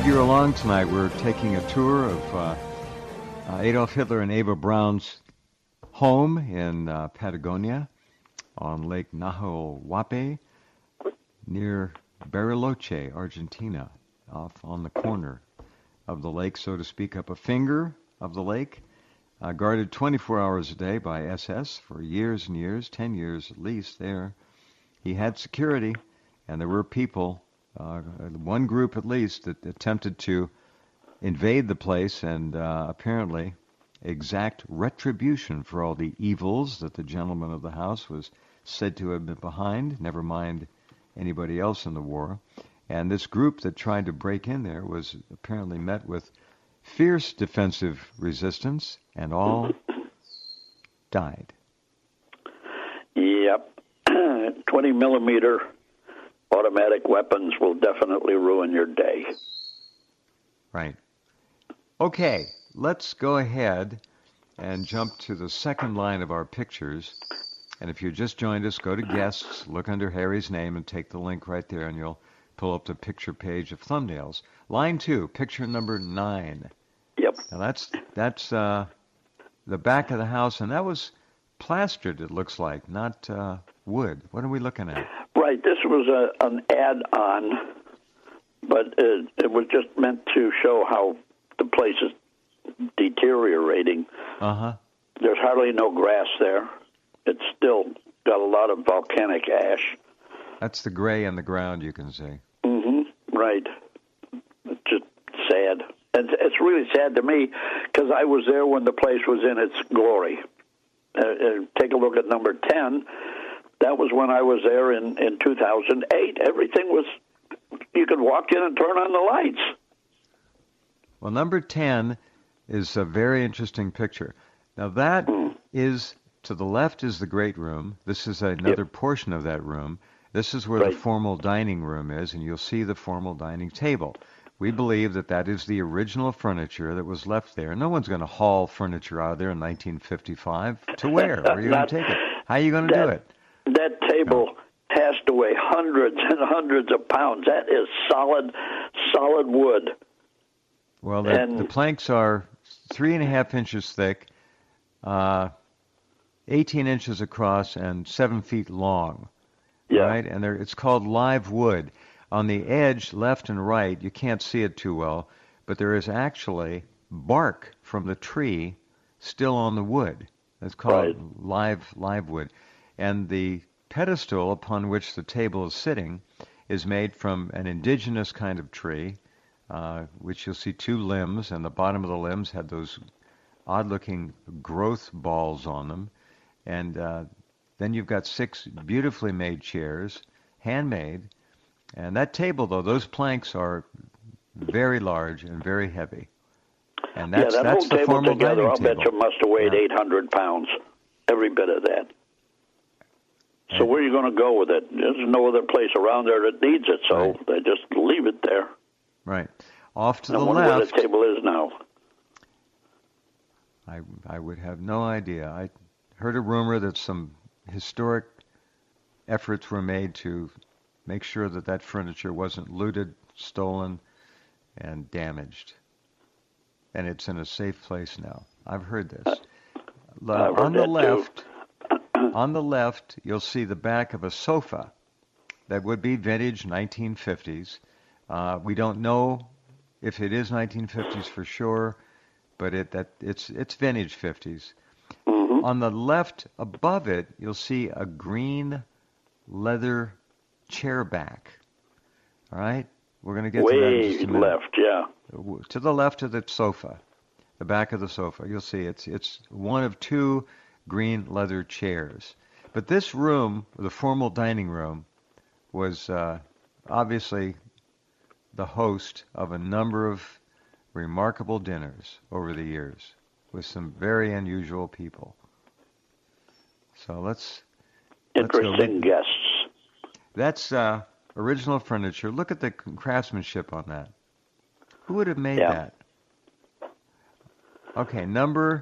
you're along tonight. We're taking a tour of Adolf Hitler and Eva Braun's home in Patagonia on Lake Nahuelhuape near Bariloche, Argentina, off on the corner of the lake, so to speak, up a finger of the lake, guarded 24 hours a day by SS for years and years, 10 years at least there. He had security, and there were people, one group at least, that attempted to invade the place and apparently exact retribution for all the evils that the gentleman of the house was said to have been behind, never mind anybody else in the war. And this group that tried to break in there was apparently met with fierce defensive resistance, and all died. Yep. 20 millimeter automatic weapons will definitely ruin your day. Right. Okay, let's go ahead and jump to the second line of our pictures. And if you just joined us, go to guests, look under Harry's name, and take the link right there, and you'll pull up the picture page of thumbnails. Line 2, picture number 9. Yep. Now that's the back of the house, and that was plastered, it looks like, not wood. What are we looking at? Right. This was an add-on, but it was just meant to show how the place is deteriorating. Uh-huh. There's hardly no grass there. It's still got a lot of volcanic ash. That's the gray in the ground, you can see. Mm-hmm. Right. It's just sad. And it's really sad to me because I was there when the place was in its glory. Take a look at number 10. That was when I was there in 2008. Everything was, you could walk in and turn on the lights. Well, number 10 is a very interesting picture. Now that is, to the left is the great room. This is another portion of that room. This is where the formal dining room is, and you'll see the formal dining table. We believe that that is the original furniture that was left there. No one's going to haul furniture out of there in 1955. To where? Where are you going to take it? How are you going to do it? That table has to weigh hundreds and hundreds of pounds. That is solid wood. Well, the planks are 3.5 inches thick, 18 inches across, and 7 feet long. Yeah. Right? And it's called live wood. On the edge, left and right, you can't see it too well, but there is actually bark from the tree still on the wood. It's called live wood. And the pedestal upon which the table is sitting is made from an indigenous kind of tree, which you'll see 2 limbs, and the bottom of the limbs had those odd-looking growth balls on them. And then you've got 6 beautifully made chairs, handmade. And that table, though, those planks are very large and very heavy. And that's that whole the table formal together, dining I'll table. bet you must have weighed 800 pounds, every bit of that. So where are you going to go with it? There's no other place around there that needs it, so they just leave it there. Right. Off to the left. where the table is now. I would have no idea. I heard a rumor that some historic efforts were made to make sure that that furniture wasn't looted, stolen, and damaged. And it's in a safe place now. I've heard this. On the left, you'll see the back of a sofa that would be vintage 1950s. We don't know if it is 1950s for sure, but it's vintage 50s. Mm-hmm. On the left above it, you'll see a green leather chair back. All right? We're going to get to that in just a minute. Left, yeah. To the left of the sofa, the back of the sofa, you'll see it's one of 2 green leather chairs. But this room, the formal dining room, was obviously the host of a number of remarkable dinners over the years with some very unusual people. So let's interesting guests. That's original furniture. Look at the craftsmanship on that. Who would have made that? Okay, number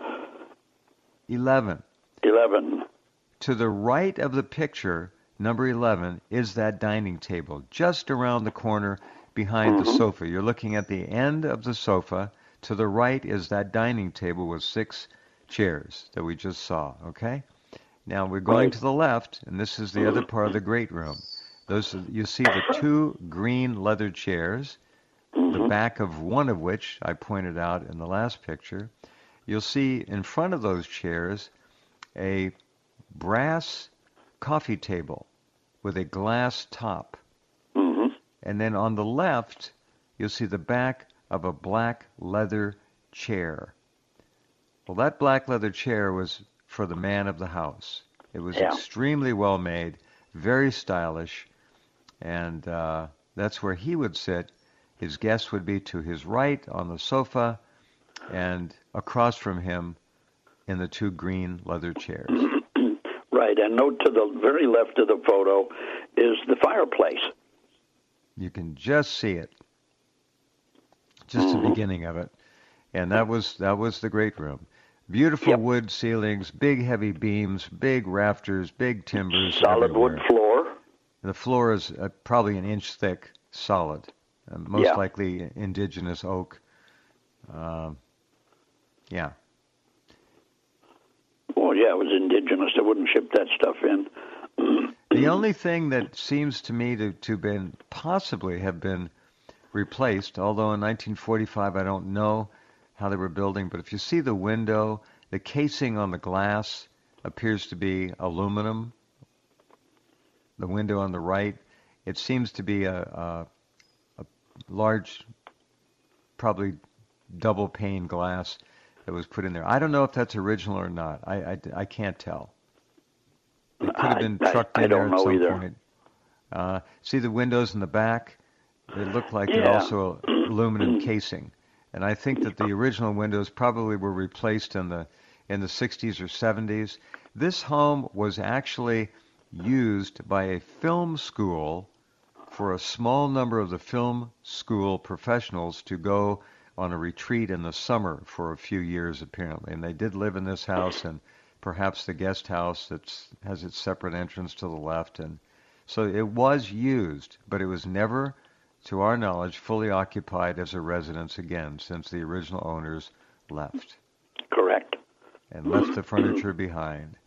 11. 11. To the right of the picture, number 11, is that dining table. Just around the corner, behind the sofa. You're looking at the end of the sofa. To the right is that dining table with 6 chairs that we just saw, okay? Now we're going to the left, and this is the other part of the great room. You see the 2 green leather chairs, the back of one of which I pointed out in the last picture. You'll see in front of those chairs a brass coffee table with a glass top. And then on the left, you'll see the back of a black leather chair. Well, that black leather chair was for the man of the house. It was extremely well made, very stylish, and that's where he would sit. His guest would be to his right on the sofa, and across from him in the 2 green leather chairs. Right, and note to the very left of the photo is the fireplace. You can just see it, just the beginning of it, and that was the great room. Beautiful wood ceilings, big heavy beams, big rafters, big timbers. Solid everywhere. wood floor. The floor is probably an inch thick, solid, most likely indigenous oak. Yeah. Oh, yeah, it was indigenous. They wouldn't ship that stuff in. The only thing that seems to me to possibly have been replaced, although in 1945 I don't know how they were building, but if you see the window, the casing on the glass appears to be aluminum. The window on the right, it seems to be a large, probably double pane glass that was put in there. I don't know if that's original or not. I can't tell. It could have been trucked in there at some point. See the windows in the back? They look like they're also aluminum casing. And I think that the original windows probably were replaced in the 60s or 70s. This home was actually used by a film school for a small number of the film school professionals to go on a retreat in the summer for a few years, apparently. And they did live in this house and perhaps the guest house that has its separate entrance to the left. And so it was used, but it was never, to our knowledge, fully occupied as a residence again since the original owners left. Correct. And left the furniture behind.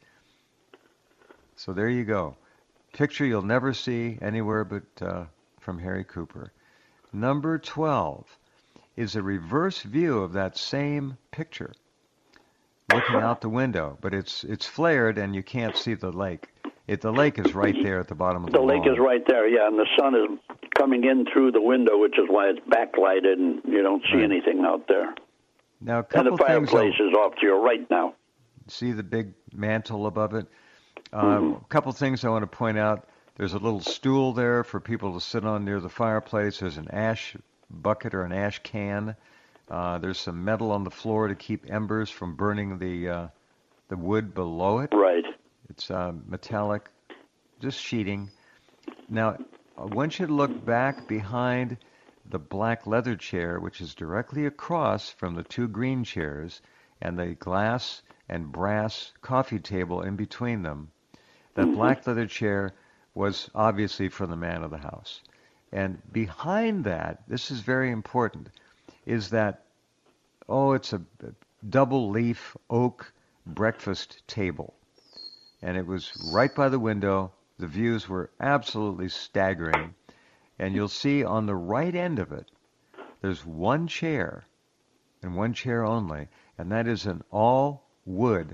So there you go. Picture you'll never see anywhere but from Harry Cooper. Number 12 is a reverse view of that same picture, looking out the window, but it's flared and you can't see the lake. The lake is right there at the bottom of the lawn. The lake is right there, yeah, and the sun is coming in through the window, which is why it's backlighted and you don't see anything out there. Now, a couple and the fireplace is off to your right now. See the big mantle above it? A couple things I want to point out. There's a little stool there for people to sit on near the fireplace. There's an ash bucket or an ash can. There's some metal on the floor to keep embers from burning the wood below it. Right. It's metallic, just sheeting. Now, I want you to look back behind the black leather chair, which is directly across from the 2 green chairs, and the glass and brass coffee table in between them. That black leather chair was obviously for the man of the house. And behind that, this is very important, is that, it's a double leaf oak breakfast table. And it was right by the window. The views were absolutely staggering. And you'll see on the right end of it, there's one chair, and one chair only, and that is an all wood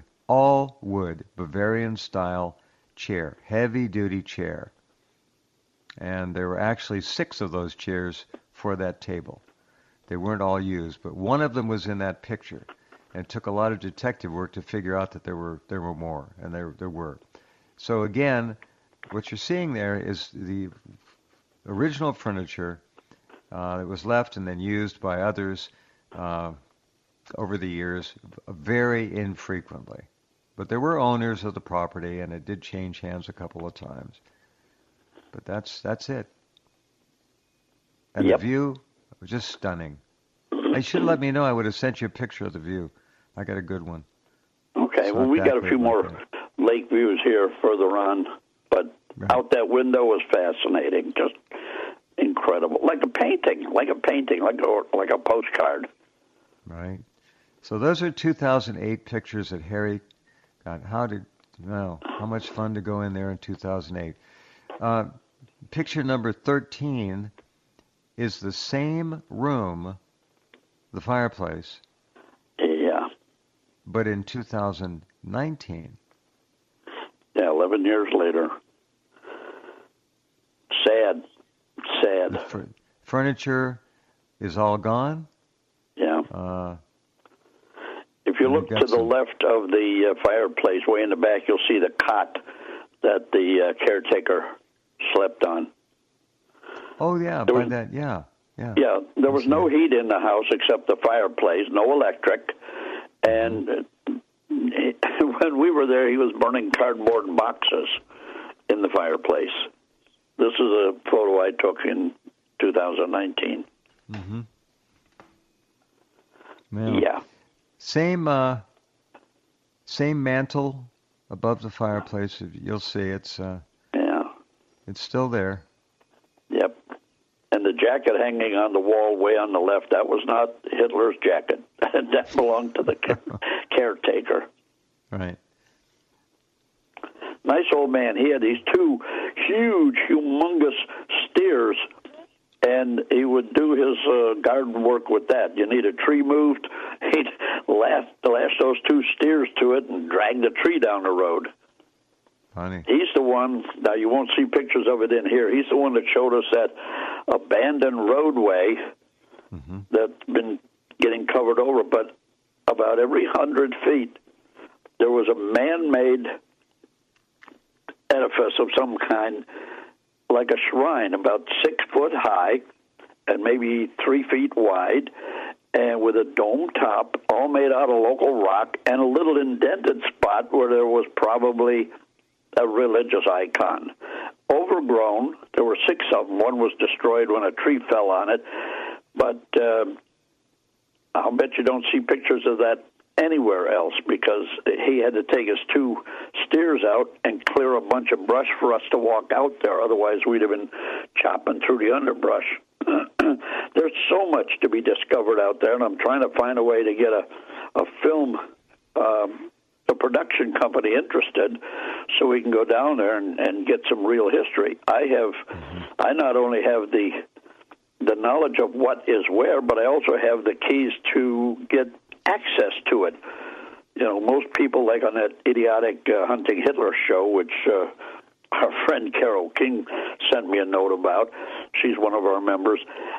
Bavarian-style chair, heavy-duty chair. And there were actually 6 of those chairs for that table. They weren't all used, but one of them was in that picture. And it took a lot of detective work to figure out that there were more, and there were. So again, what you're seeing there is the original furniture that was left and then used by others over the years, very infrequently. But there were owners of the property, and it did change hands a couple of times. But that's it. And the view was just stunning. I should have let me know. I would have sent you a picture of the view. I got a good one. Okay, well, we got a few more lake views here further on, but out that window was fascinating. Just incredible, like a painting, like a postcard. Right. So those are 2008 pictures that Harry got. How much fun to go in there in 2008. Picture number 13 is the same room, the fireplace. Yeah. But in 2019. Yeah, 11 years later. Sad. The furniture is all gone. Yeah. If you look to the left of the fireplace, way in the back, you'll see the cot that the caretaker slept on. Oh, yeah, yeah. Yeah, there was no heat in the house except the fireplace, no electric, and when we were there, he was burning cardboard boxes in the fireplace. This is a photo I took in 2019. Mm-hmm. Yeah. Same mantle above the fireplace. You'll see it's still there. Yep. And the jacket hanging on the wall way on the left, that was not Hitler's jacket. That belonged to the caretaker. Right. Nice old man. He had these two huge, humongous steers, and he would do his garden work with that. You need a tree moved, he'd lash those two steers to it and drag the tree down the road. Funny. He's the one, now you won't see pictures of it in here, he's the one that showed us that abandoned roadway that's been getting covered over, but about every 100 feet there was a man-made edifice of some kind, like a shrine, about 6 foot high and maybe 3 feet wide, and with a dome top, all made out of local rock, and a little indented spot where there was probably a religious icon. Overgrown, there were 6 of them. One was destroyed when a tree fell on it, but I'll bet you don't see pictures of that anywhere else, because he had to take his 2 steers out and clear a bunch of brush for us to walk out there. Otherwise, we'd have been chopping through the underbrush. There's so much to be discovered out there, and I'm trying to find a way to get a film, a production company interested, so we can go down there and get some real history. I not only have the knowledge of what is where, but I also have the keys to get access to it. You know, most people, like on that idiotic Hunting Hitler show, which our friend Carol King sent me a note about, she's one of our members,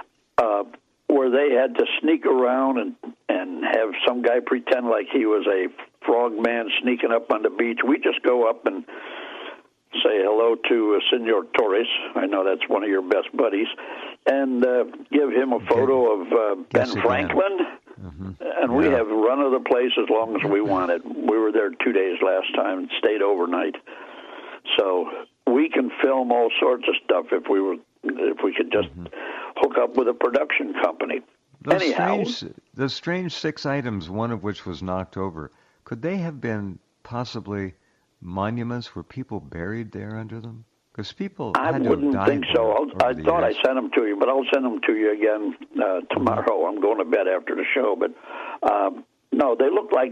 where they had to sneak around and have some guy pretend like he was a frog man sneaking up on the beach. We just go up and say hello to Senor Torres. I know that's one of your best buddies, and give him a photo of Ben Franklin. And we have run of the place as long as we wanted. We were there 2 days last time and stayed overnight. So we can film all sorts of stuff if we could just hook up with a production company. Those strange 6 items, one of which was knocked over, could they have been possibly monuments where people buried there under them? Because people had to have died. I wouldn't think so. I thought I sent them to you, but I'll send them to you again tomorrow. I'm going to bed after the show, but no, they look like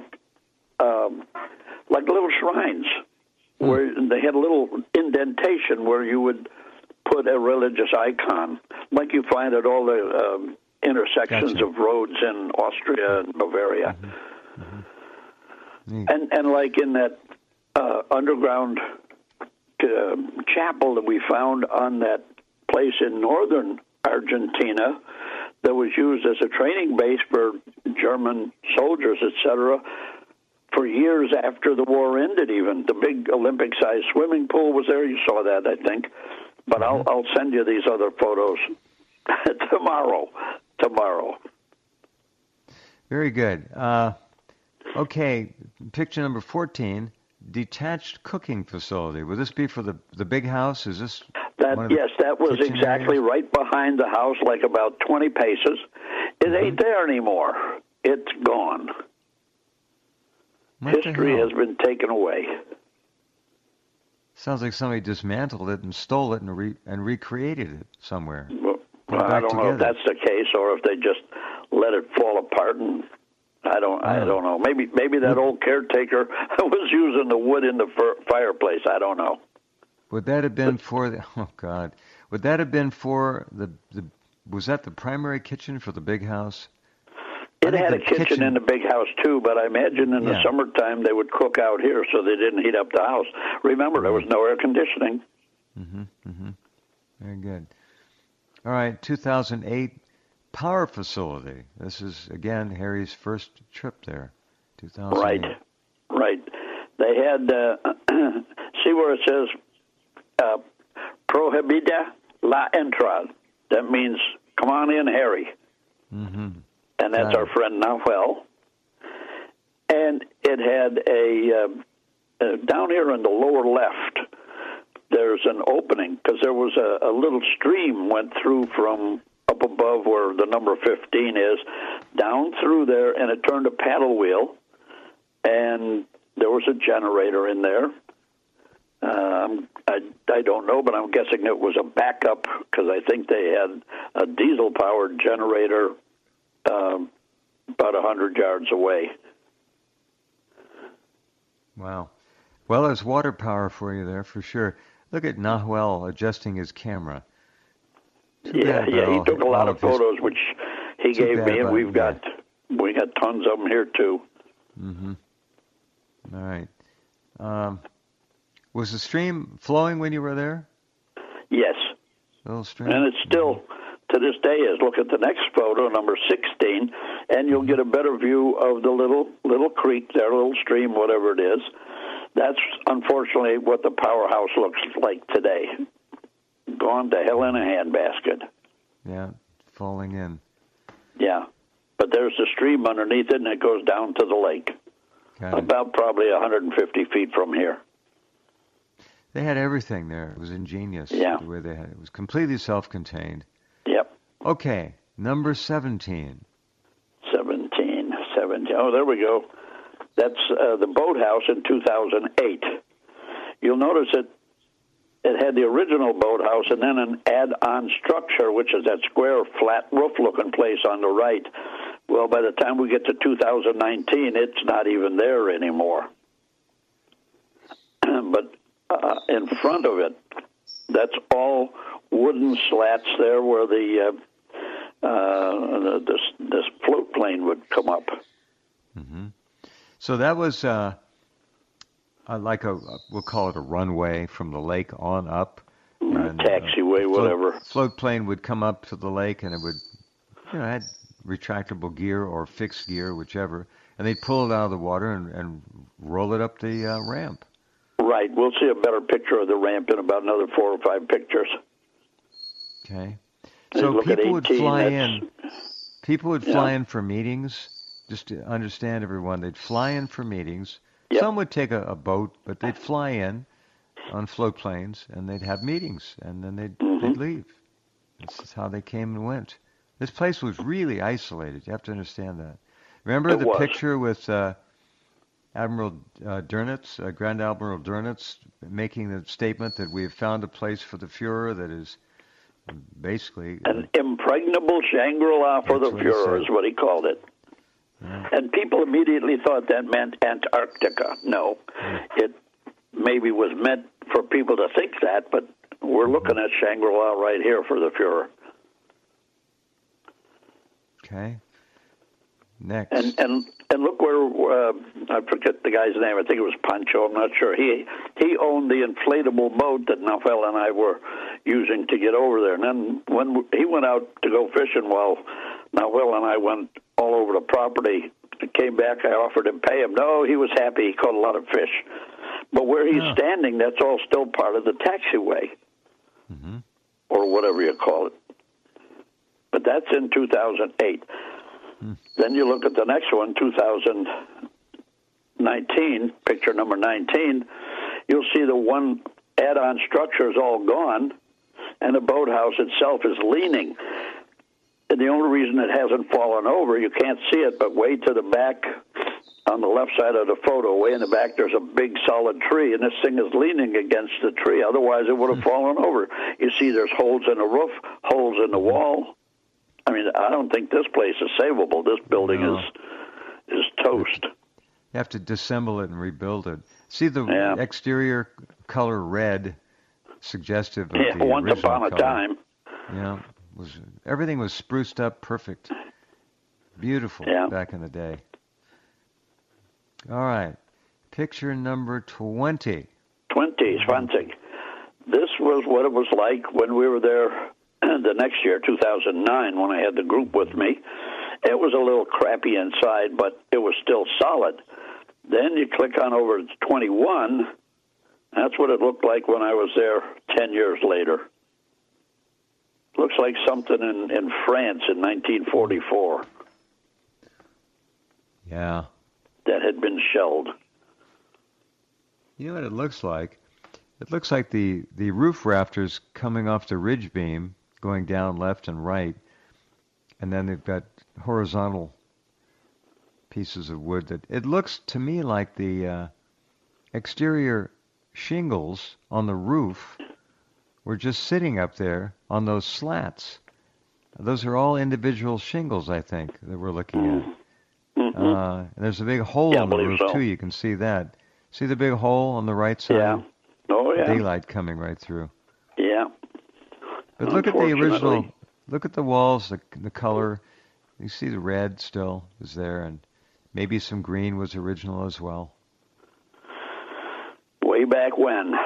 little shrines where they had a little indentation where you would put a religious icon, like you find at all the intersections of roads in Austria and Bavaria, and like in that underground chapel that we found on that place in northern Argentina that was used as a training base for German soldiers, etc., for years after the war ended. Even the big Olympic-sized swimming pool was there. You saw that, I think. But I'll send you these other photos tomorrow. Very good. Okay, picture number 14. Detached cooking facility. Would this be for the big house? Is this yes, that was exactly areas? right behind the house, like about 20 paces. It ain't there anymore. It's gone. History has been taken away. Sounds like somebody dismantled it and stole it and recreated it somewhere. Go I back don't know if together. that's the case or if they just let it fall apart. And I don't know. Maybe that old caretaker was using the wood in the fireplace. I don't know. Would that have been for the? Oh God! Would that have been for the? Was that the primary kitchen for the big house? It had a kitchen in the big house, too, but I imagine in the summertime they would cook out here so they didn't heat up the house. Remember, there was no air conditioning. Very good. All right, 2008 power facility. This is, again, Harry's first trip there, 2008. Right. They had, see where it says, prohibida la entrada. That means, come on in, Harry. Mm-hmm. And that's our friend Nahuel. And it had down here in the lower left, there's an opening, because there was a little stream went through from up above where the number 15 is, down through there, and it turned a paddle wheel, and there was a generator in there. I don't know, but I'm guessing it was a backup, because I think they had a diesel-powered generator about 100 yards away. Wow. Well, there's water power for you there, for sure. Look at Nahuel adjusting his camera. Yeah, he took a lot of photos, which he gave me, and we got tons of them here, too. Mm-hmm. All right. Was the stream flowing when you were there? Yes. Little stream? And it's still, to this day, is look at the next photo, number 16, and you'll get a better view of the little creek there, little stream, whatever it is. That's, unfortunately, what the powerhouse looks like today. Gone to hell in a handbasket. Yeah, falling in. Yeah. But there's the stream underneath it, and it goes down to the lake. About probably 150 feet from here. They had everything there. It was ingenious the way they had it. It was completely self-contained. Yep. Okay, number 17. 17. Oh, there we go. That's the boathouse in 2008. You'll notice it had the original boathouse and then an add-on structure, which is that square, flat roof-looking place on the right. Well, by the time we get to 2019, it's not even there anymore. But in front of it, that's all wooden slats there where this float plane would come up. Mm-hmm. So that was like we'll call it a runway from the lake on up. And, taxiway, whatever. Float plane would come up to the lake, and it would, had retractable gear or fixed gear, whichever, and they'd pull it out of the water and roll it up the ramp. Right. We'll see a better picture of the ramp in about another 4 or 5 pictures. Okay. So people would fly in. People would fly in for meetings. Just to understand, everyone, they'd fly in for meetings. Yep. Some would take a boat, but they'd fly in on float planes, and they'd have meetings, and then they'd leave. This is how they came and went. This place was really isolated. You have to understand that. Remember the picture with Admiral Dönitz, Grand Admiral Dönitz, making the statement that we have found a place for the Fuhrer that is basically an impregnable Shangri-La for the Fuhrer is what he called it. Yeah. And people immediately thought that meant Antarctica. No, it maybe was meant for people to think that, but we're looking at Shangri-La right here for the Fuhrer. Okay. Next. And look where I forget the guy's name. I think it was Pancho. I'm not sure. He owned the inflatable boat that Nahuel and I were using to get over there. And then when he went out to go fishing, while Nahuel and I went all over the property, came back. I offered him pay him. No, he was happy. He caught a lot of fish. But where he's standing, that's all still part of the taxiway, or whatever you call it. But that's in 2008. Then you look at the next one, 2019, picture number 19, you'll see the one add-on structure is all gone, and the boathouse itself is leaning. And the only reason it hasn't fallen over, you can't see it, but way to the back on the left side of the photo, way in the back, there's a big solid tree, and this thing is leaning against the tree. Otherwise, it would have fallen over. You see there's holes in the roof, holes in the wall. I mean, I don't think this place is savable. This building is toast. You have to disassemble it and rebuild it. See the exterior color red, suggestive of the original once upon a color. time. Yeah, everything was spruced up perfect. Beautiful back in the day. All right. Picture number 20. 20, This was what it was like when we were there the next year, 2009, when I had the group with me. It was a little crappy inside, but it was still solid. Then you click on over to 21. That's what it looked like when I was there 10 years later. Looks like something in France in 1944. Yeah. That had been shelled. You know what it looks like? It looks like the roof rafters coming off the ridge beam, going down left and right, and then they've got horizontal pieces of wood. That it looks to me like the exterior shingles on the roof were just sitting up there on those slats. Those are all individual shingles, I think, that we're looking at. And there's a big hole in the roof, too. You can see that. See the big hole on the right side? Yeah. Oh, yeah. Daylight coming right through. Yeah. But look at the original. Look at the walls, the color. You see the red still is there, and maybe some green was original as well. Way back when.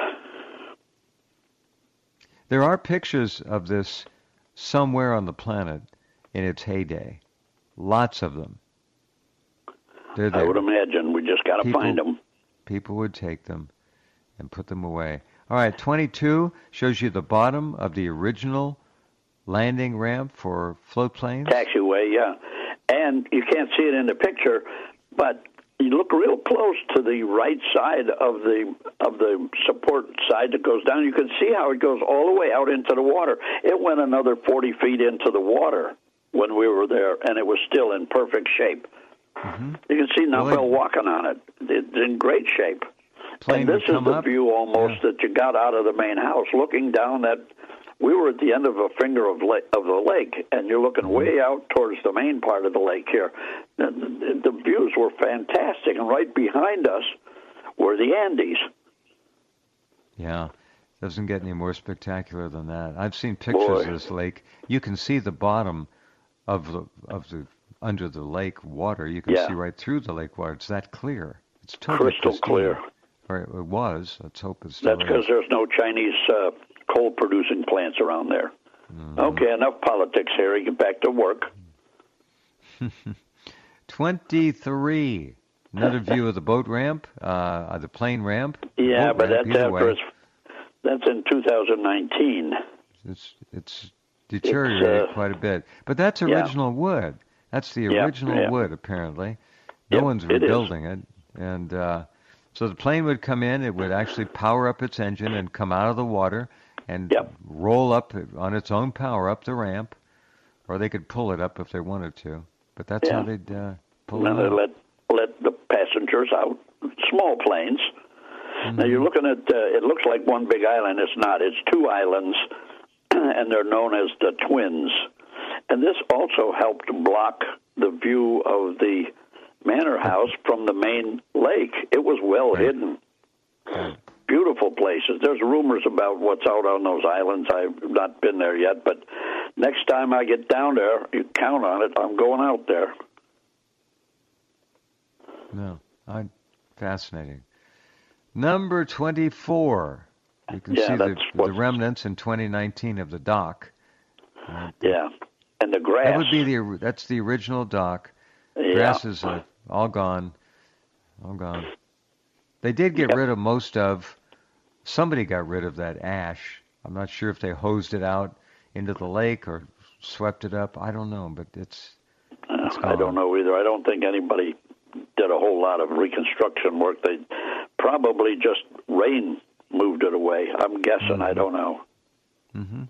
There are pictures of this somewhere on the planet in its heyday. Lots of them. They're there. I would imagine. We just got to find them. People would take them and put them away. All right, 22 shows you the bottom of the original landing ramp for float planes. Taxiway, yeah. And you can't see it in the picture, but you look real close to the right side of the support side that goes down. You can see how it goes all the way out into the water. It went another 40 feet into the water when we were there, and it was still in perfect shape. Mm-hmm. You can see Nobel walking on it. It's in great shape. And this is the view almost that you got out of the main house, looking down that. We were at the end of a finger of the lake, and you're looking way out towards the main part of the lake here. The views were fantastic, and right behind us were the Andes. Yeah, doesn't get any more spectacular than that. I've seen pictures of this lake. You can see the bottom of the under the lake water. You can see right through the lake water. It's that clear. It's totally crystal clear. Or it was. Let's hope it's still. That's because there's no Chinese coal-producing plants around there. Mm-hmm. Okay, enough politics here. You get back to work. 23. Another view of the boat ramp, the plane ramp. Yeah, but that's in 2019. It's deteriorated quite a bit. But that's original wood. That's the original wood, apparently. No one's rebuilding it. And so the plane would come in. It would actually power up its engine and come out of the water and roll up on its own power up the ramp, or they could pull it up if they wanted to. But that's how they'd pull it up. They let the passengers out, small planes. Mm-hmm. Now you're looking at, it looks like one big island. It's not. It's two islands, and they're known as the Twins. And this also helped block the view of the manor house from the main lake. It was well hidden. Beautiful places. There's rumors about what's out on those islands. I've not been there yet, but next time I get down there, you count on it, I'm going out there. No, fascinating. Number 24. You can see the remnants in 2019 of the dock. Yeah, and the grass. That would be that's the original dock. Grass is all gone. All gone. They did get rid of somebody got rid of that ash. I'm not sure if they hosed it out into the lake or swept it up. I don't know, but it's gone. I don't know either. I don't think anybody did a whole lot of reconstruction work. They probably just rain moved it away. I'm guessing. Mm-hmm. I don't know. Mm-hmm.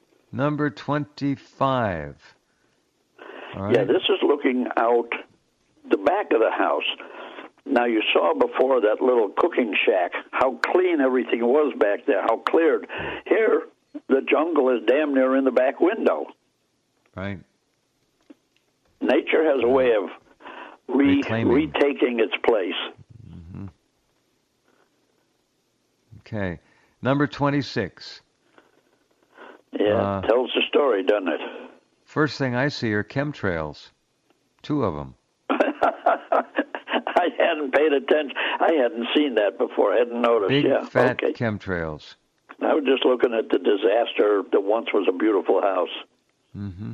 Number 25. All right. Yeah, this is looking out the back of the house. Now, you saw before that little cooking shack, how clean everything was back there, how cleared. Here, the jungle is damn near in the back window. Right. Nature has a way of retaking its place. Mm-hmm. Okay. Number 26. Yeah, tells the story, doesn't it? First thing I see are chemtrails. 2 of them. I hadn't paid attention. I hadn't seen that before. I hadn't noticed. Big, fat okay. chemtrails. I was just looking at the disaster that once was a beautiful house. Mm-hmm.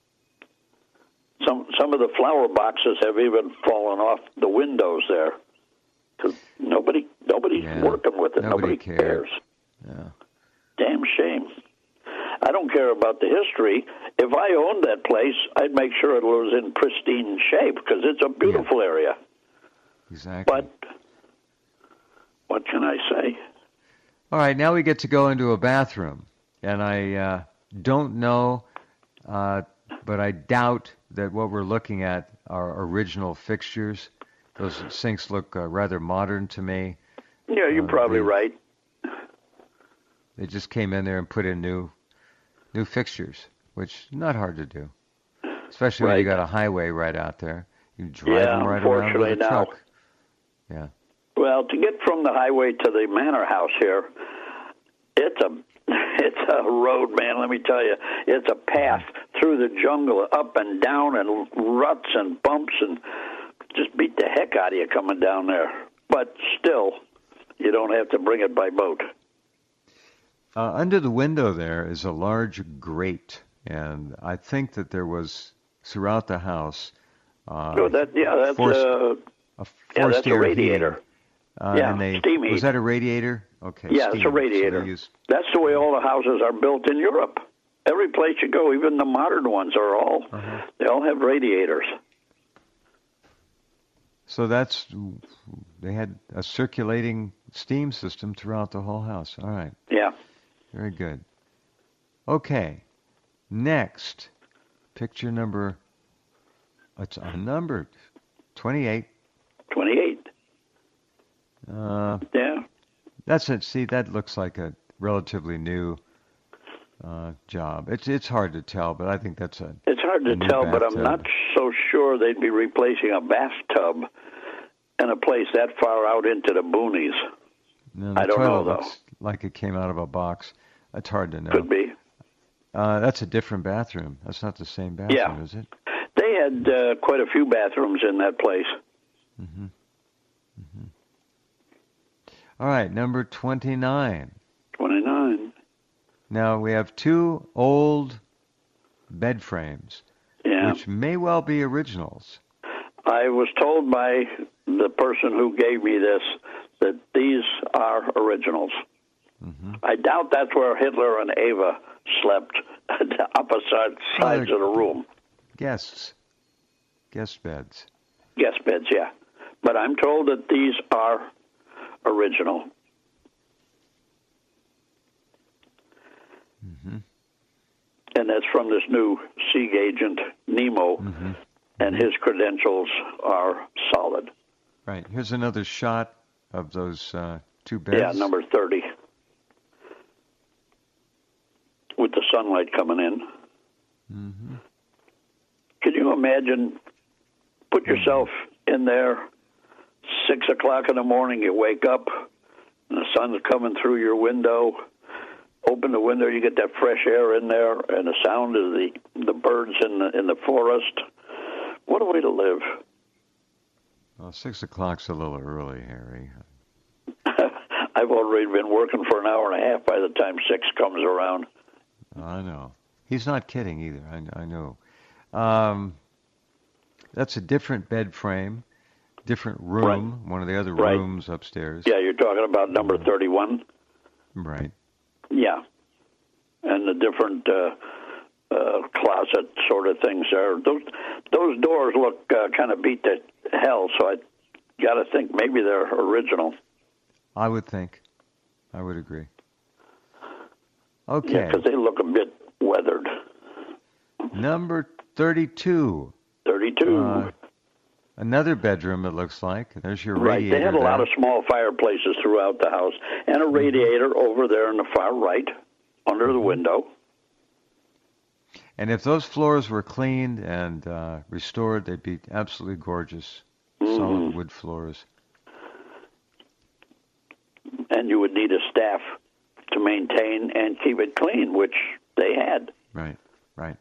Some of the flower boxes have even fallen off the windows there. Because nobody's working with it. Nobody cares. Yeah. Damn shame. I don't care about the history. If I owned that place, I'd make sure it was in pristine shape because it's a beautiful area. Exactly. But what can I say? All right, now we get to go into a bathroom. And I don't know, but I doubt that what we're looking at are original fixtures. Those sinks look rather modern to me. Yeah, you're probably right. They just came in there and put in new fixtures, which is not hard to do, especially when you got a highway right out there. You drive them right around with a truck. Yeah. Well, to get from the highway to the manor house here, it's a road, man. Let me tell you, it's a path through the jungle, up and down, and ruts and bumps, and just beat the heck out of you coming down there. But still, you don't have to bring it by boat. Under the window there is a large grate, and I think that there was throughout the house. That's a radiator. Steam heat. Was that a radiator? Okay. Yeah, it's a radiator. That's the way all the houses are built in Europe. Every place you go, even the modern ones they all have radiators. So they had a circulating steam system throughout the whole house. All right. Yeah. Very good. Okay. Next, picture number, it's unnumbered, 28. 28. Yeah. That's it. See, that looks like a relatively new job. It's hard to tell, but I think it's hard to tell, but I'm not so sure they'd be replacing a bathtub in a place that far out into the boonies. No, I don't know, looks though. Like it came out of a box. It's hard to know. Could be. That's a different bathroom. That's not the same bathroom, is it? They had quite a few bathrooms in that place. Mm-hmm. Mm-hmm. All right, number 29. 29. Now, we have 2 old bed frames, which may well be originals. I was told by the person who gave me this that these are originals. Mm-hmm. I doubt that's where Hitler and Eva slept, at the opposite sides of the room. Guest beds. Guest beds, yeah. But I'm told that these are original. Mm-hmm. And that's from this new Sieg agent, Nemo, and his credentials are solid. Right. Here's another shot of those 2 beds. Yeah, number 30. With the sunlight coming in. Mm-hmm. Can you imagine, put yourself in there, 6 o'clock in the morning, you wake up, and the sun's coming through your window. Open the window, you get that fresh air in there, and the sound of the birds in the forest. What a way to live. Well, 6 o'clock's a little early, Harry. I've already been working for an hour and a half by the time 6 comes around. I know. He's not kidding either. I know. That's a different bed frame, different room, one of the other rooms upstairs. Yeah, you're talking about number 31? Right. Yeah. And the different closet sort of things there. Those doors look kind of beat to hell, so I got to think maybe they're original. I would think. I would agree. Okay. Yeah, because they look a bit weathered. Number 32. 32. Another bedroom, it looks like. There's your Right. radiator They had a lot there. of small fireplaces throughout the house, and a radiator over there in the far right, under the window. And if those floors were cleaned and restored, they'd be absolutely gorgeous. Solid wood floors. And you would need a staff to maintain and keep it clean, which they had. Right, right.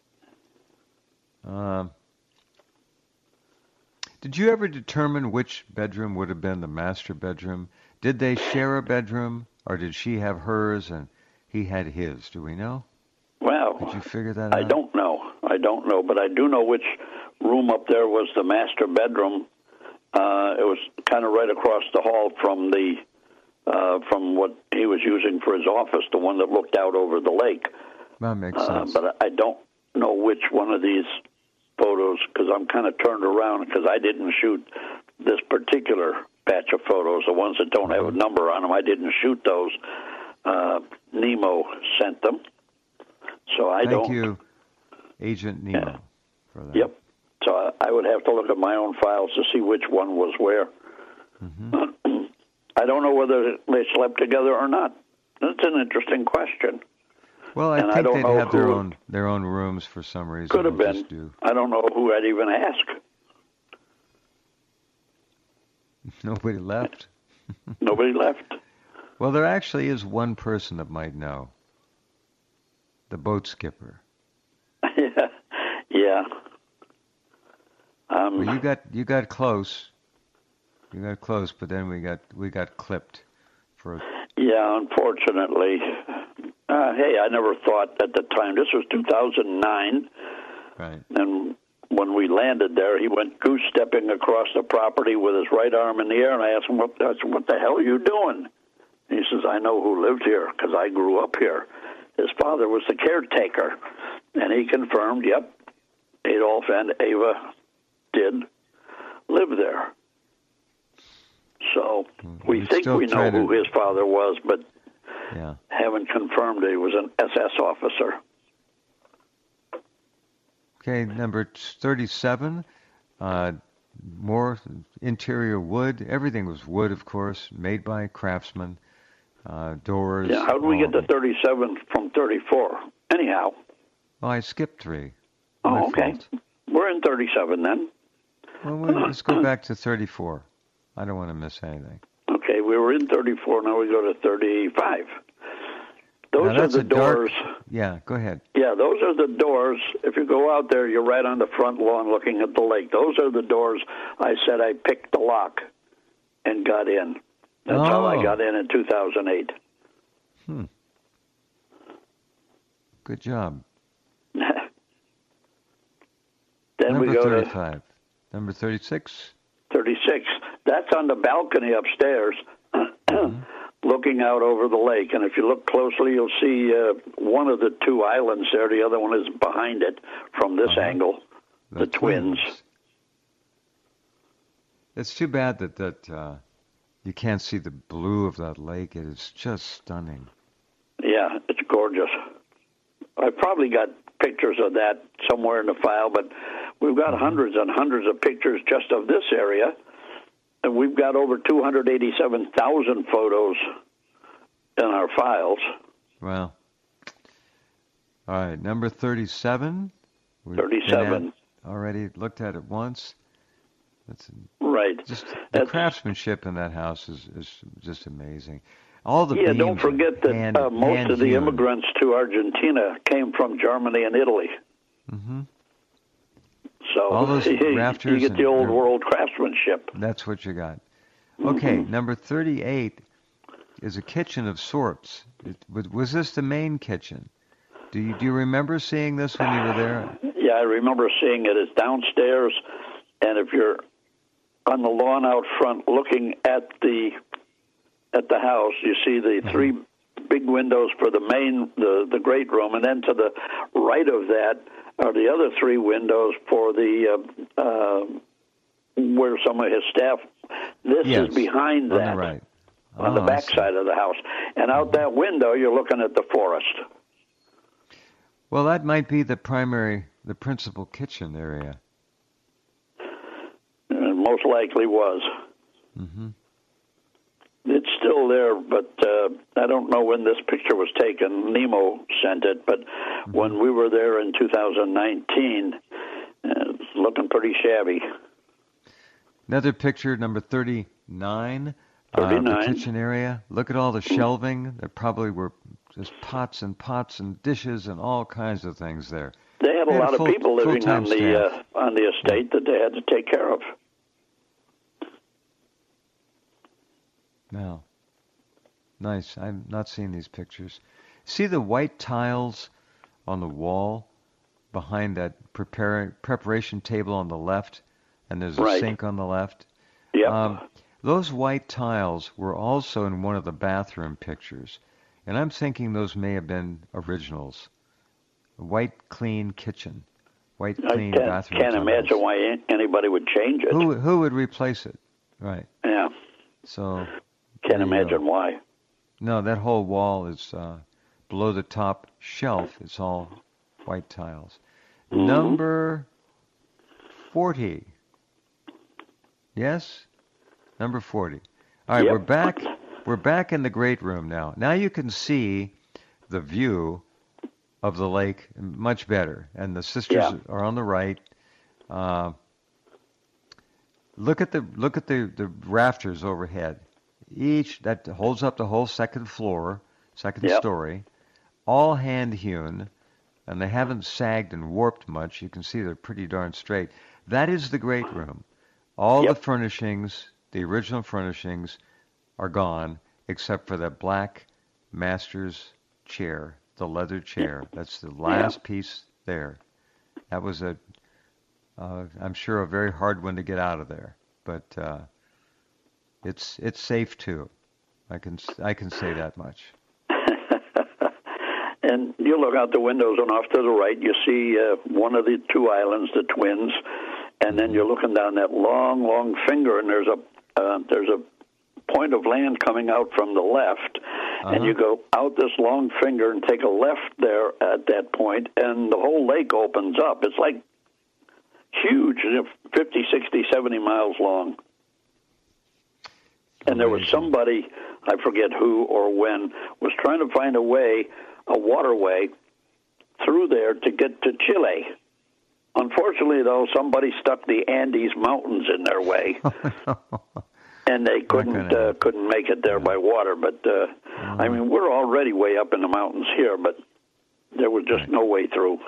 Did you ever determine which bedroom would have been the master bedroom? Did they share a bedroom, or did she have hers and he had his? Do we know? Well, Did you figure that out? I don't know, but I do know which room up there was the master bedroom. It was kind of right across the hall from from what he was using for his office, the one that looked out over the lake. That makes sense. But I don't know which one of these photos, because I'm kind of turned around because I didn't shoot this particular batch of photos, the ones that don't have a number on them. I didn't shoot those. Nemo sent them. So Thank you, Agent Nemo, for that. Yep. So I would have to look at my own files to see which one was where. I don't know whether they slept together or not. That's an interesting question. Well, I And I think don't they'd know have who- their own rooms for some reason. Could have They'll been. just do- I don't know who I'd even ask. Nobody left. Nobody left. Well, there actually is one person that might know. The boat skipper. Yeah. Well, you got close. You got close, but then we got clipped for. Yeah, unfortunately. Hey, I never thought at the time. This was 2009. Right. And when we landed there, he went goose-stepping across the property with his right arm in the air, and I asked him, what the hell are you doing? And he says, I know who lived here because I grew up here. His father was the caretaker, and he confirmed, yep, Adolf and Ava did live there. So we think we know who his father was, but haven't confirmed he was an SS officer. Okay, number 37, more interior wood. Everything was wood, of course, made by craftsmen. Doors. Yeah, how did we get to 37 from 34? Anyhow. Well, I skipped 3. Oh, okay. We're in 37 then. Well, let's go back to 34. I don't want to miss anything. Okay, we were in 34. Now we go to 35. Those are the doors. Yeah, go ahead. Yeah, those are the doors. If you go out there, you're right on the front lawn looking at the lake. Those are the doors I said I picked the lock and got in. That's how I got in 2008. Good job. Then Number we go 35. to Number 36. 36. That's on the balcony upstairs, looking out over the lake. And if you look closely, you'll see one of the two islands there. The other one is behind it from this angle. The twins. It's too bad that you can't see the blue of that lake. It is just stunning. Yeah, it's gorgeous. I probably got pictures of that somewhere in the file, but we've got hundreds and hundreds of pictures just of this area, and we've got over 287,000 photos in our files. Well, all right, number 37. 37. Already looked at it once. That's right. Just the craftsmanship in that house is just amazing. All the beams don't forget that most of the immigrants to Argentina came from Germany and Italy. Mm-hmm. So all those rafters you get the old world craftsmanship. That's what you got. Okay, number 38 is a kitchen of sorts. Was this the main kitchen? Do you remember seeing this when you were there? Yeah, I remember seeing it. It's downstairs, and if you're on the lawn out front looking at the house, you see the three big windows for the great room, and then to the right of that are the other three windows for the where some of his staff. This is behind that, right. on the back side of the house, and out that window you're looking at the forest. Well, that might be the principal kitchen area. most likely was. Mm-hmm. It's still there, but I don't know when this picture was taken. Nemo sent it, but when we were there in 2019, it's looking pretty shabby. Another picture, number 39. 39. The kitchen area. Look at all the shelving. There probably were just pots and pots and dishes and all kinds of things there. They had a lot of people living on the estate that they had to take care of. Wow. Nice. I've not seen these pictures. See the white tiles on the wall behind that preparation table on the left, and there's a sink on the left? Yep. Those white tiles were also in one of the bathroom pictures, and I'm thinking those may have been originals. White, clean kitchen. White, clean bathroom I can't tiles. imagine why anybody would change it. Who would replace it? Right. Yeah. So... Can't imagine why. No, that whole wall is below the top shelf. It's all white tiles. Mm-hmm. Number 40. Yes? Number 40. All right, yep. We're back in the great room now. Now you can see the view of the lake much better. And the sisters are on the right. Look at the rafters overhead. Each that holds up the whole second story, all hand hewn, and they haven't sagged and warped much. You can see they're pretty darn straight. That is the great room. All the furnishings, the original furnishings, are gone except for that black master's chair, the leather chair. That's the last piece there. That was I'm sure a very hard one to get out of there, but. It's safe too. I can say that much. And you look out the windows and off to the right, you see one of the two islands, the Twins, and then you're looking down that long, long finger, and there's a point of land coming out from the left, and you go out this long finger and take a left there at that point, and the whole lake opens up. It's like huge, 50, 60, 70 miles long. And there was somebody, I forget who or when, was trying to find a waterway through there to get to Chile. Unfortunately, though, somebody stuck the Andes Mountains in their way, and they couldn't make it there by water. But I mean, we're already way up in the mountains here, but there was just no way through.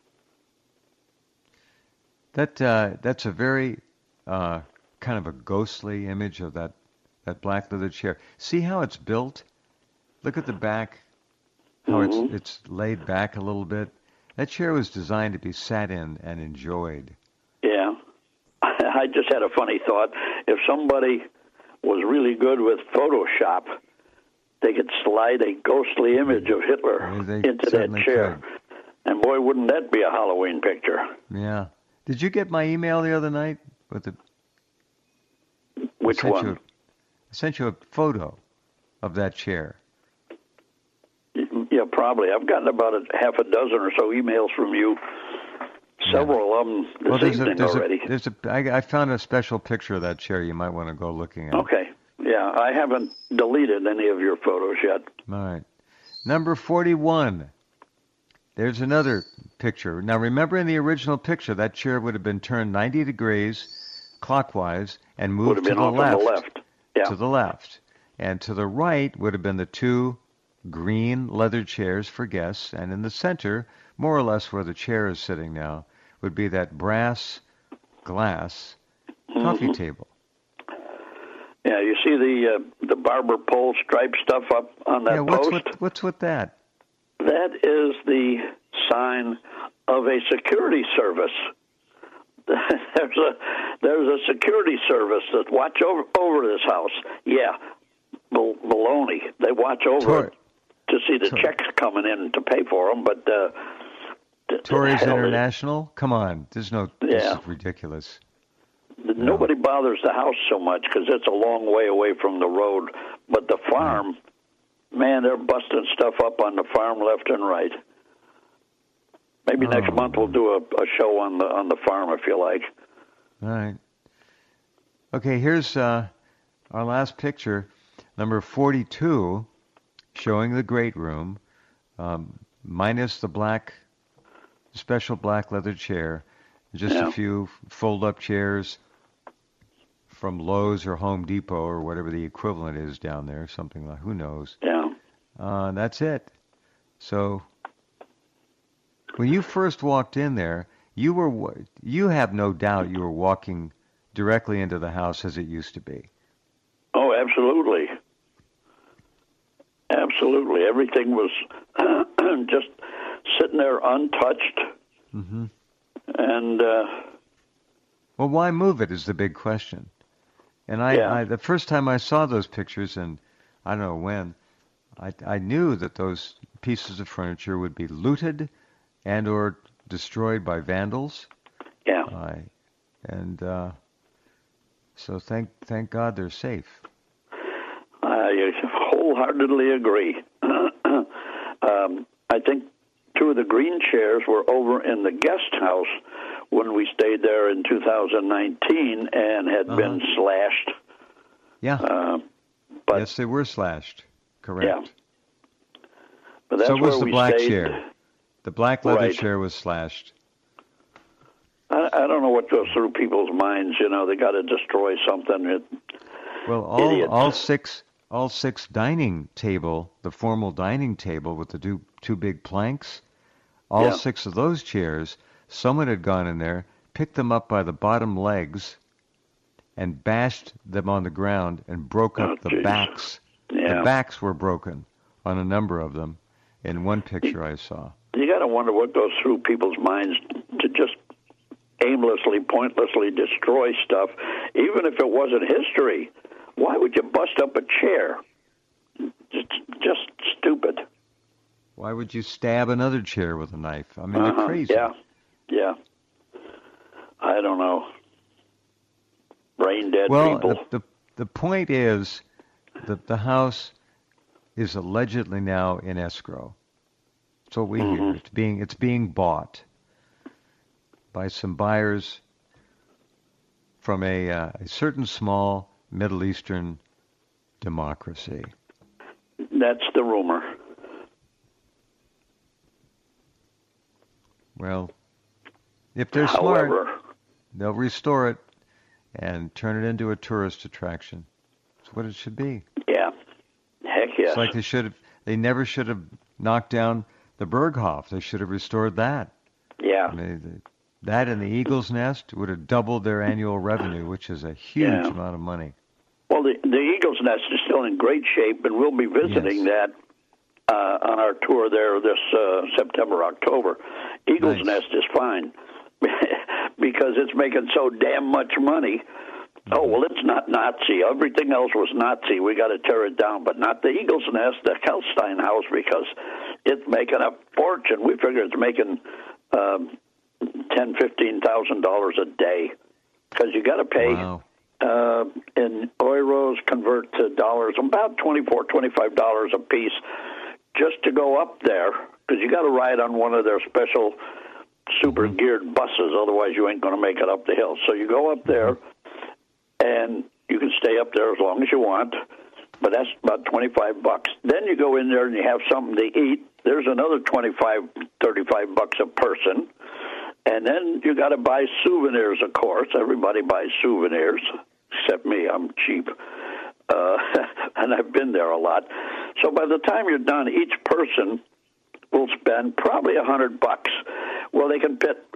That's a very kind of a ghostly image of that black leather chair. See how it's built? Look at the back, how it's laid back a little bit. That chair was designed to be sat in and enjoyed. Yeah. I just had a funny thought. If somebody was really good with Photoshop, they could slide a ghostly image of Hitler into that chair. Could. And boy, wouldn't that be a Halloween picture. Yeah. Did you get my email the other night with the... Which one? I sent you a photo of that chair. Yeah, probably. I've gotten about half a dozen or so emails from you. Several of them this evening already. I found a special picture of that chair you might want to go looking at. Okay. Yeah, I haven't deleted any of your photos yet. All right. Number 41. There's another picture. Now, remember in the original picture, that chair would have been turned 90 degrees clockwise and moved to the left. Yeah. To the left. And to the right would have been the two green leather chairs for guests, and in the center, more or less where the chair is sitting now, would be that brass glass coffee table. Yeah, you see the barber pole stripe stuff up on that post? What's with that? That is the sign of a security service. There's a security service that watch over this house. Yeah, baloney. They watch over it to see the checks coming in to pay for them. But Torrey's International? Come on, this is ridiculous. Nobody bothers the house so much because it's a long way away from the road. But the farm, man, they're busting stuff up on the farm left and right. Maybe next month we'll do a show on the farm if you like. All right. Okay, here's our last picture, number 42, showing the great room, minus the special black leather chair, just a few fold-up chairs from Lowe's or Home Depot or whatever the equivalent is down there, something like, who knows. Yeah. That's it. So when you first walked in there, you have no doubt you were walking directly into the house as it used to be. Oh, absolutely. Absolutely. Everything was just sitting there untouched. Mm-hmm. And well, why move it is the big question. And I the first time I saw those pictures, and I don't know when, I knew that those pieces of furniture would be looted and or destroyed by vandals. Yeah. So thank God they're safe. I wholeheartedly agree. I think two of the green chairs were over in the guest house when we stayed there in 2019 and had been slashed. Yeah. But yes, they were slashed. Correct. Yeah. But that's so was where the black stayed. chair. The black leather chair was slashed. I don't know what goes through people's minds. You know, they got to destroy something. Well, all six dining table, the formal dining table with the two big planks, all six of those chairs, someone had gone in there, picked them up by the bottom legs, and bashed them on the ground and broke up the backs. Yeah. The backs were broken on a number of them in one picture I saw. You got to wonder what goes through people's minds to just aimlessly, pointlessly destroy stuff, even if it wasn't history. Why would you bust up a chair? It's just stupid. Why would you stab another chair with a knife? I mean, they're crazy. Yeah. I don't know. Brain dead people. Well, the point is that the house is allegedly now in escrow. That's what we hear. It's being bought by some buyers from a certain small Middle Eastern democracy. That's the rumor. Well, if they're smart, they'll restore it and turn it into a tourist attraction. That's what it should be. Yeah. Heck yes. It's like they never should have knocked down the Berghof. They should have restored that. Yeah. I mean, that and the Eagle's Nest would have doubled their annual revenue, which is a huge amount of money. Well, the Eagle's Nest is still in great shape, and we'll be visiting that on our tour there this September, October. Eagle's Nest is fine because it's making so damn much money. Oh, well, it's not Nazi. Everything else was Nazi. We got to tear it down, but not the Eagle's Nest, the Kelstein House, because it's making a fortune. We figure it's making $10,000-$15,000 a day because you got to pay in euros, convert to dollars, about $24-$25 a piece just to go up there because you got to ride on one of their special super geared buses. Otherwise, you ain't going to make it up the hill. So you go up there. And you can stay up there as long as you want, but that's about $25. Then you go in there and you have something to eat. There's another $25-$35 a person, and then you got to buy souvenirs. Of course, everybody buys souvenirs except me. I'm cheap, and I've been there a lot. So by the time you're done, each person will spend probably $100. Well, they can fit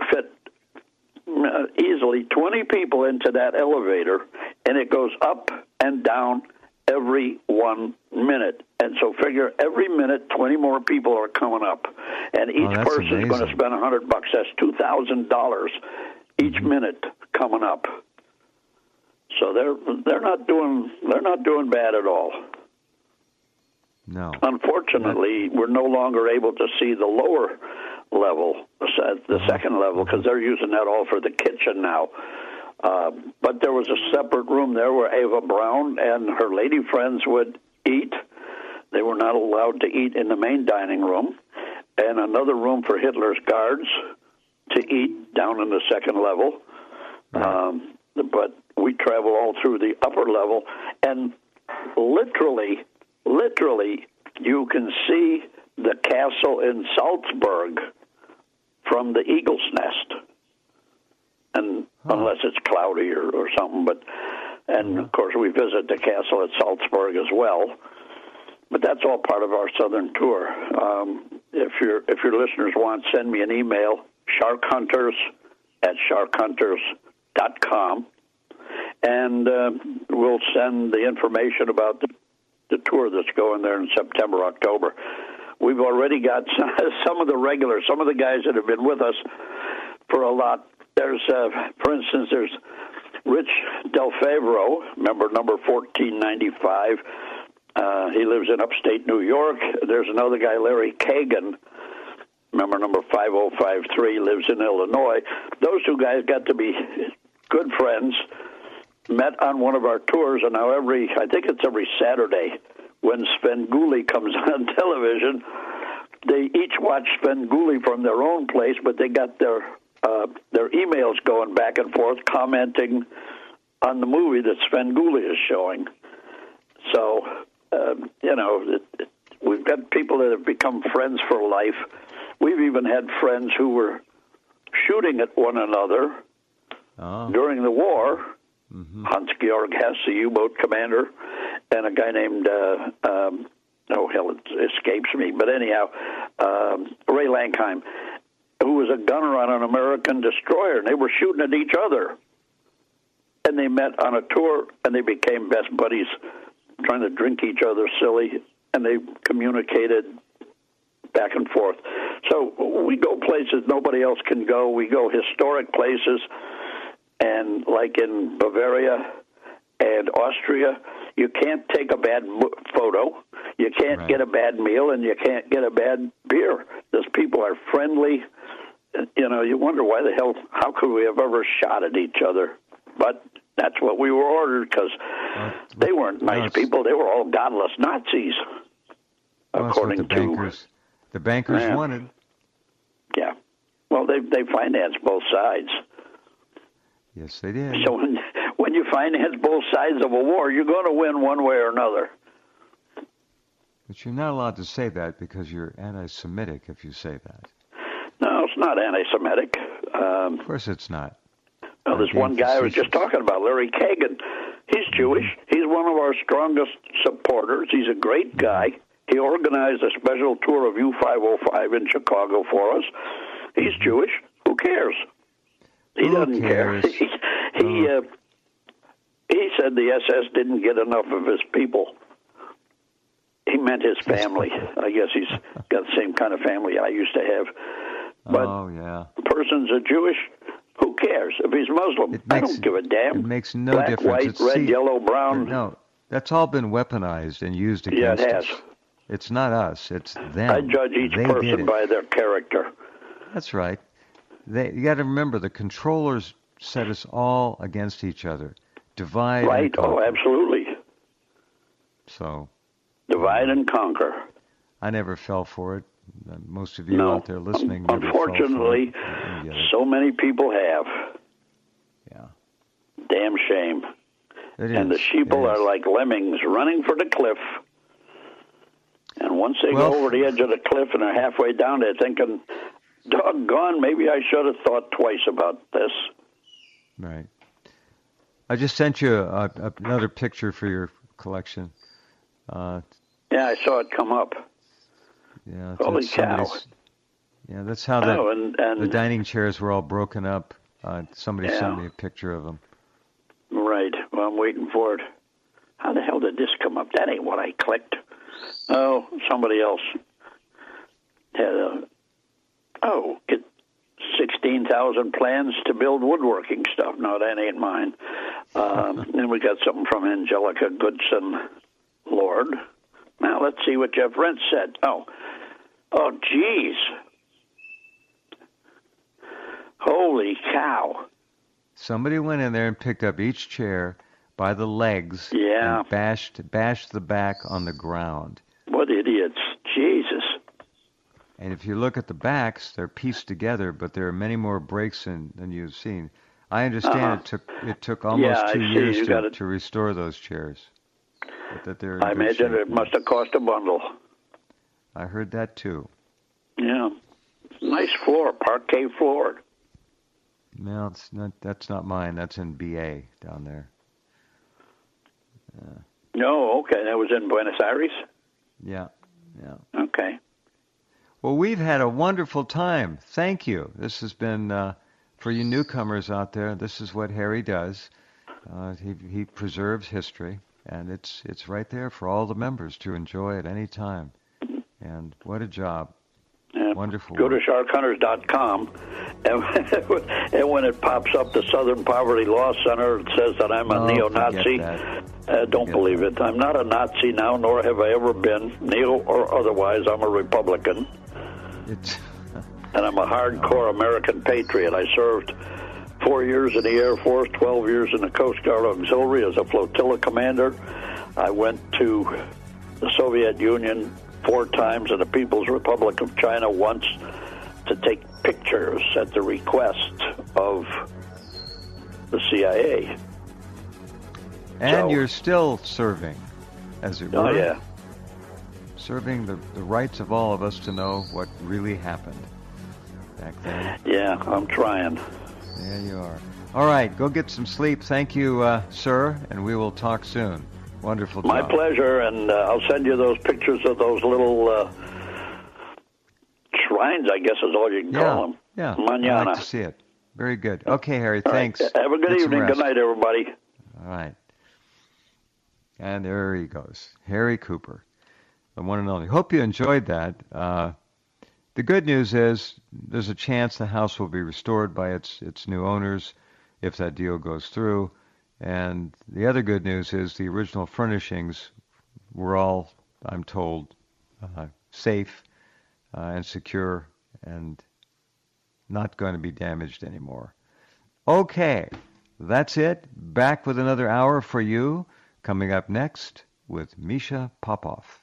easily 20 people into that elevator, and it goes up and down every 1 minute. And so figure every minute 20 more people are coming up, and each person is going to spend $100. That's $2,000 each minute coming up. So they're not doing bad at all. No. Unfortunately, we're no longer able to see the lower level, the second level, because they're using that all for the kitchen now. But there was a separate room there where Ava Braun and her lady friends would eat. They were not allowed to eat in the main dining room. And another room for Hitler's guards to eat down in the second level. but we travel all through the upper level, and literally, you can see the castle in Salzburg from the Eagle's Nest, and unless it's cloudy or something. And of course, we visit the castle at Salzburg as well. But that's all part of our southern tour. If your listeners want, send me an email, sharkhunters@sharkhunters.com, and we'll send the information about the tour that's going there in September, October. We've already got some of the regulars, some of the guys that have been with us for a lot. There's, for instance, there's Rich Del Favero, member number 1495. He lives in upstate New York. There's another guy, Larry Kagan, member number 5053, lives in Illinois. Those two guys got to be good friends, met on one of our tours, and now I think it's every Saturday when Svengoolie comes on television, they each watch Svengoolie from their own place, but they got their emails going back and forth, commenting on the movie that Svengoolie is showing. So, we've got people that have become friends for life. We've even had friends who were shooting at one another during the war. Mm-hmm. Hans-Georg Hess, the U-boat commander, and a guy named, it escapes me, but anyhow, Ray Lankheim, who was a gunner on an American destroyer, and they were shooting at each other. And they met on a tour, and they became best buddies, trying to drink each other silly, and they communicated back and forth. So we go places nobody else can go. We go historic places, and like in Bavaria and Austria, you can't take a bad photo, you can't get a bad meal, and you can't get a bad beer. Those people are friendly. You wonder why the hell, how could we have ever shot at each other? But that's what we were ordered, because they weren't nice people. They were all godless Nazis, according to the bankers wanted. Yeah. Well, they financed both sides. Yes, they did. So when you finance both sides of a war, you're going to win one way or another. But you're not allowed to say that because you're anti-Semitic if you say that. No, it's not anti-Semitic. Of course it's not. Well, there's one guy I was just talking about, Larry Kagan. He's Jewish. He's one of our strongest supporters. He's a great guy. He organized a special tour of U-505 in Chicago for us. He's Jewish. Who cares? He doesn't care. He said the SS didn't get enough of his people. He meant his family. I guess he's got the same kind of family I used to have. But the person's a Jewish, who cares? If he's Muslim, I don't give a damn. It makes no Black, difference. White, red, yellow, brown. No, that's all been weaponized and used against us. Yeah, it has. It's not us. It's them. I judge each person by their character. That's right. You got to remember, the controllers set us all against each other. Divide and conquer. Oh, absolutely. So. Divide and conquer. I never fell for it. Most of you out there listening never unfortunately, fell for it. So many people have. Yeah. Damn shame. And the sheeple are like lemmings running for the cliff. And once they go over the edge of the cliff and are halfway down, they're thinking, doggone, maybe I should have thought twice about this. Right. I just sent you another picture for your collection. Yeah, I saw it come up. Yeah, holy cow! Yeah, that's how the dining chairs were all broken up. Somebody sent me a picture of them. Right. Well, I'm waiting for it. How the hell did this come up? That ain't what I clicked. Oh, somebody else had 16,000 plans to build woodworking stuff. No, that ain't mine. And we got something from Angelica Goodson Lord. Now, let's see what Jeff Rent said. Oh, geez. Holy cow. Somebody went in there and picked up each chair by the legs and bashed the back on the ground. What idiots. Jesus. And if you look at the backs, they're pieced together, but there are many more breaks than you've seen. I understand it took almost Yeah, I 2 see. years You got it. to restore those chairs. But that they're in I good imagine shape it now. must have cost a bundle. I heard that too. Yeah. Nice floor, parquet floor. No, that's not mine. That's in BA down there. No, okay. That was in Buenos Aires? Yeah. Okay. Well, we've had a wonderful time. Thank you. This has been, for you newcomers out there, this is what Harry does. He preserves history, and it's right there for all the members to enjoy at any time. And what a job. Yeah. Wonderful Go to work. sharkhunter's.com, and when it pops up the Southern Poverty Law Center, it says that I'm a neo-Nazi. Don't believe it. I'm not a Nazi now, nor have I ever been, neo or otherwise. I'm a Republican. And I'm a hardcore American patriot. I served 4 years in the Air Force, 12 years in the Coast Guard Auxiliary as a flotilla commander. I went to the Soviet Union 4 times and the People's Republic of China once to take pictures at the request of the CIA. And you're still serving, as it were. Oh, yeah. Serving the rights of all of us to know what really happened back then. Yeah, I'm trying. There you are. All right, go get some sleep. Thank you, sir, and we will talk soon. Wonderful job. My pleasure, and I'll send you those pictures of those little shrines, I guess is all you can call them. Yeah, Mañana. I'd like to see it. Very good. Okay, Harry, All thanks. right. Have a good Get some evening. rest. Good night, everybody. All right. And there he goes, Harry Cooper, the one and only. Hope you enjoyed that. The good news is there's a chance the house will be restored by its new owners if that deal goes through. And the other good news is the original furnishings were all, I'm told, safe and secure and not going to be damaged anymore. Okay, that's it. Back with another hour for you. Coming up next with Misha Popoff.